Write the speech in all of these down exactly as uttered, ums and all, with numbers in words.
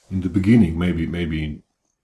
in the beginning, maybe maybe in,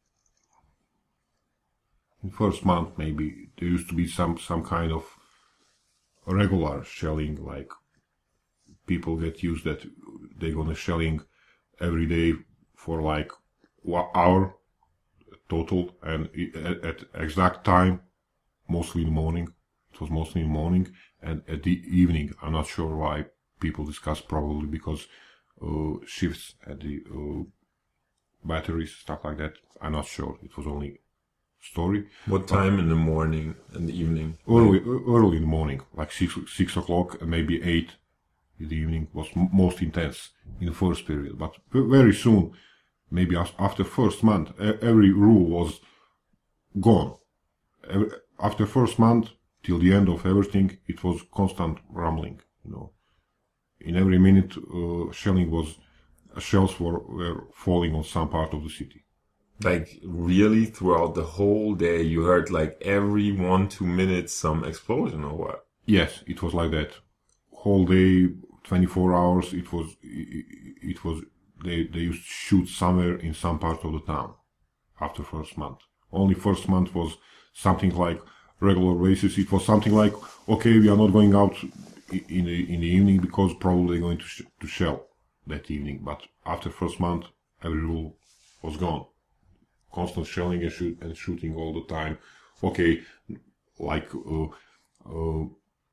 in first month, maybe there used to be some some kind of regular shelling, like people get used that they're gonna shelling every day for like one hour total, and at, at exact time, mostly in the morning. It was mostly in the morning, and at the evening, I'm not sure why people discuss, probably because uh, shifts at the uh, batteries, stuff like that. I'm not sure. It was only story. What time in the morning and the evening? Early, early in the morning, like six six o'clock, and maybe eight in the evening was m- most intense in the first period. But very soon, maybe after first month, every rule was gone. After first month till the end of everything, it was constant rumbling. You know, in every minute, uh, shelling was shells were, were falling on some part of the city. Like really, throughout the whole day, you heard like every one two minutes some explosion or what? Yes, it was like that. Whole day, twenty-four hours. It was. It, it was. They they used to shoot somewhere in some part of the town. After first month, only first month was something like regular basis. It was something like, okay, we are not going out in the in the evening because probably going to sh- to shell that evening. But after first month, every rule was gone. Constant shelling and, shoot, and shooting all the time. Okay, like uh, uh,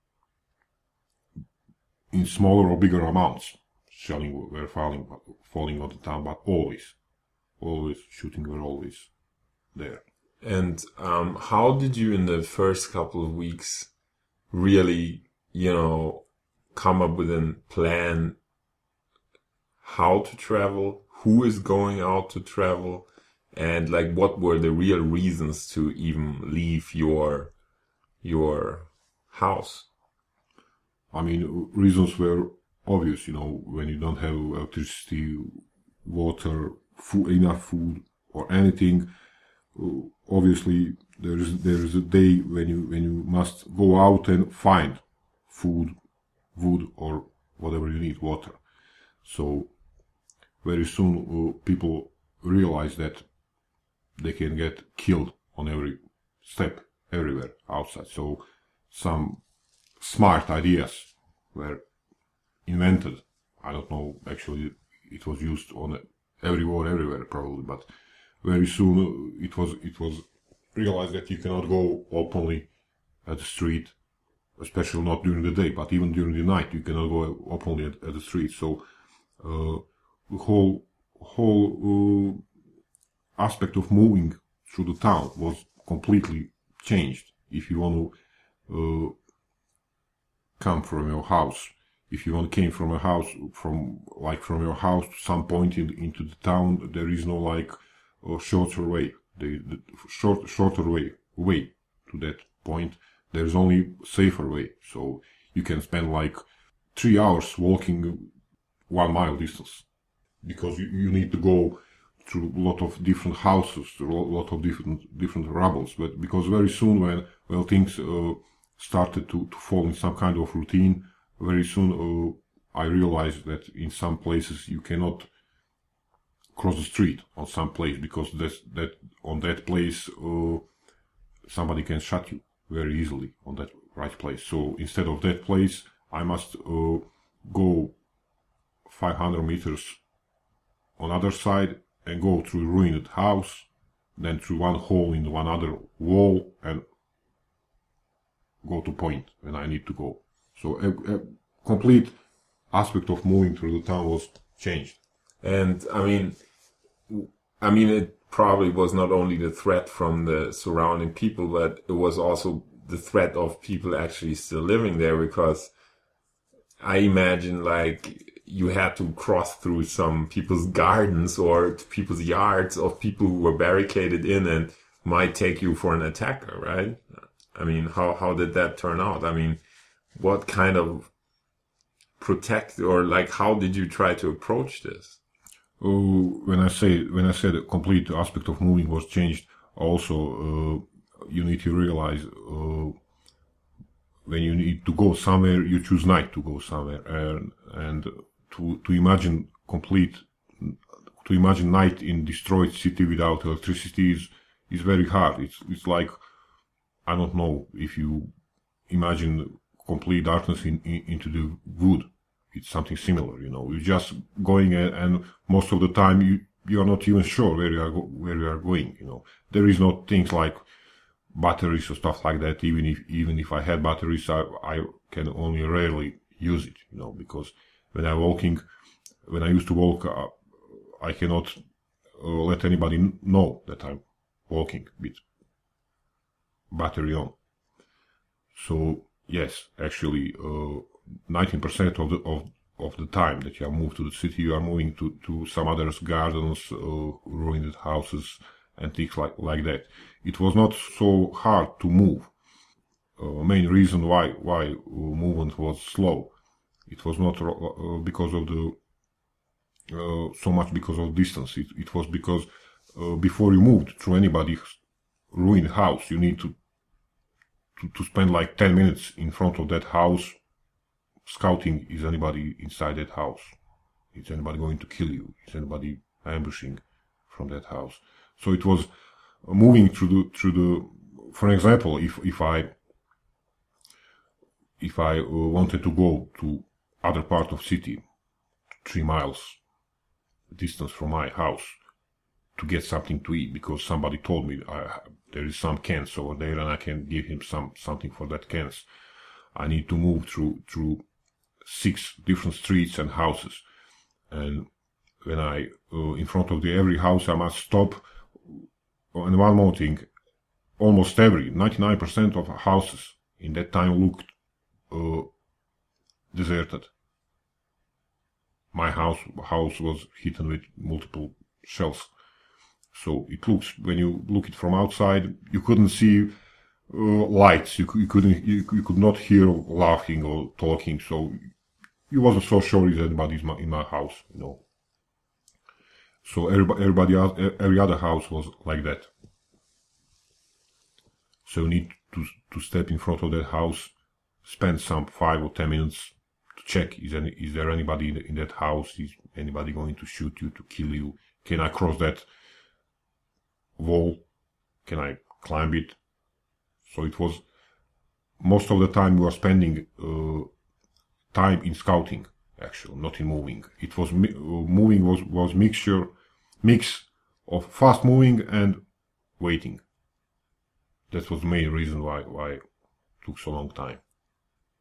in smaller or bigger amounts, shelling were falling falling on the town, but always, always shooting were always there. And um, how did you, in the first couple of weeks, really, you know, come up with a plan how to travel, who is going out to travel, and like what were the real reasons to even leave your your house? I mean, reasons were obvious, you know, when you don't have electricity, water, food, enough food, or anything. Uh, obviously, there is there is a day when you when you must go out and find food, wood, or whatever you need, water. So very soon, uh, people realize that they can get killed on every step, everywhere outside. So some smart ideas were invented. I don't know, actually it was used on every war, everywhere probably, but very soon it was it was realized that you cannot go openly at the street, especially not during the day, but even during the night you cannot go openly at, at the street. So uh, the whole whole uh, aspect of moving through the town was completely changed. If you want to uh, come from your house, if you want to came from a house, from like from your house to some point in, into the town, there is no like a shorter way. The, the short shorter way way to that point. There is only safer way. So you can spend like three hours walking one mile distance, because you, you need to go through a lot of different houses, through a lot of different different rubbles. But because very soon when well things uh, started to, to fall in some kind of routine, very soon uh, I realized that in some places you cannot cross the street on some place, because that's, that on that place uh, somebody can shot you very easily on that right place. So instead of that place, I must uh, go five hundred meters on other side and go through a ruined house, then through one hole in one other wall, and go to point when I need to go. So a, a complete aspect of moving through the town was changed. And I mean, I mean, it probably was not only the threat from the surrounding people, but it was also the threat of people actually still living there, because I imagine like you had to cross through some people's gardens or people's yards of people who were barricaded in and might take you for an attacker, right? I mean, how, how did that turn out? I mean, what kind of protect, or like, how did you try to approach this? Uh, when I say when I said a complete aspect of moving was changed, also uh, you need to realize uh, when you need to go somewhere, you choose night to go somewhere, and and to to imagine complete to imagine night in destroyed city without electricity is is very hard. It's it's like, I don't know, if you imagine complete darkness in, in, into the wood. It's something similar, you know. You're just going, and, and most of the time you you are not even sure where you are go, where you are going. You know, there is no things like batteries or stuff like that. Even if even if I had batteries, I I can only rarely use it. You know, because when I'm walking, when I used to walk, uh, I cannot uh, let anybody know that I'm walking with battery on. So yes, actually, uh, nineteen percent of the of of the time that you are moved to the city, you are moving to to some other gardens, uh, ruined houses, and things like like that. It was not so hard to move. Uh, main reason why why uh, movement was slow, it was not uh, because of the uh, so much because of distance. It, it was because uh, before you moved through anybody's ruined house, you need to, to to spend like ten minutes in front of that house, scouting, is anybody inside that house? Is anybody going to kill you? Is anybody ambushing from that house? So it was moving through the through the. For example, if if I if I uh, wanted to go to other part of city, three miles distance from my house, to get something to eat, because somebody told me I, there is some cans over there and I can give him some something for that cans. I need to move through through six different streets and houses, and when I uh, in front of the every house I must stop. And one more thing, almost every ninety-nine percent of houses in that time looked uh, deserted. My house house was hidden with multiple shells, so it looks, when you look it from outside, you couldn't see uh, lights. You, you couldn't you, you could not hear laughing or talking. So you wasn't so sure if anybody's in my house, you know. So everybody, everybody else, every other house was like that. So you need to to step in front of that house, spend some five or ten minutes to check, is any is there anybody in, in that house? Is anybody going to shoot you, to kill you? Can I cross that wall? Can I climb it? So it was, most of the time we were spending uh, time in scouting, actually, not in moving. It was uh, moving was was mixture mix of fast moving and waiting. That was the main reason why why it took so long time.